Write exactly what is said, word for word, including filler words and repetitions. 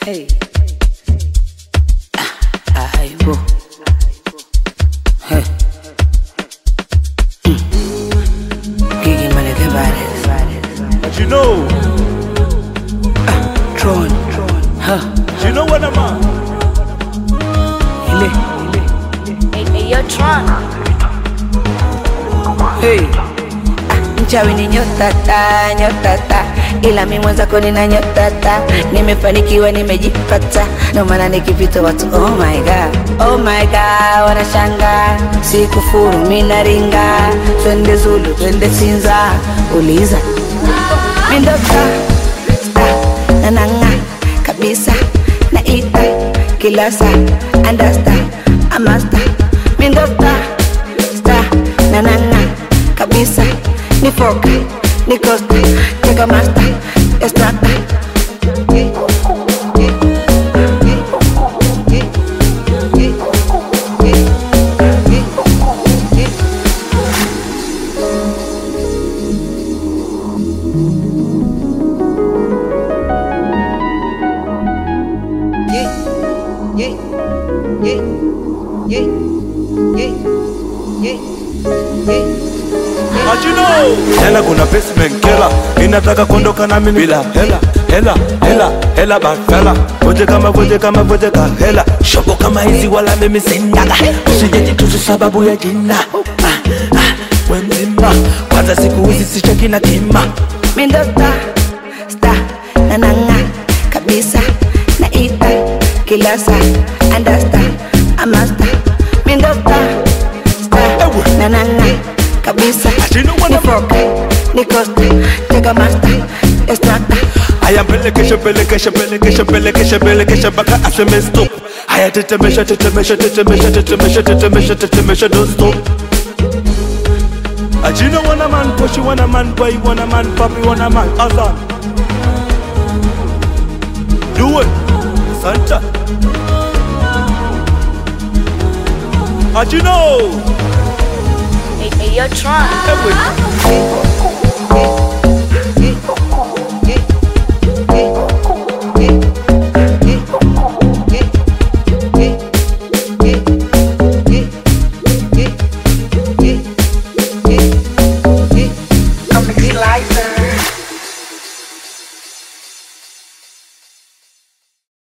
Hey. Ah, I go. Hey. Gigi Maleke Bade. But you know, Ah, Tron. Huh. you know what I'm on? Ile. Hey, hey, yo, Tron. Hey. Mchawi ni nyotata, nyotata, ila mimi mwenzako nina nyotata. Nimefanikiwa, nimejipata, ndio maana nikipita watu oh my god, oh my god wanashanga. Sikufuru mimi naringa, twende Zulu, twende Sinza, uliza mimi ndo star, star na nanga kabisa, naita kila saa, understand, I'm a star. Mimi ndo star, star na nanga kabisa, ni foka, ni costa, take a master, extracta. But you know, hela kuna basement killer. Ninataka kuondoka na mimi bila hela, hela, hela, hela bafela. Voje kama voje kama voje ka hela. Shobo kama hizi wala mimi sindaga. Usijeje tu sababu ya jina. Ah, ah, wenzima. Kwanza siku hizi sicheki na kima. Mimi ndo star, star na nanga kabisa, naita kila saa, understand, I'm a star. Mimi ndo star, star na nanga kabisa, ni foka, ni costa, take a master, extracta. I am pelekesha pelekesha pelekesha pelekesha pelekesha baka aseme stop. Haya tetemesha tetemesha tetemesha tetemesha tetemesha tetemesha don't stop. Ajina wana man push, wana man boy, wana man papi, wana man Azan. Do it, Santa. Ajino. Hey, hey, yo, Tron. Hey, wait.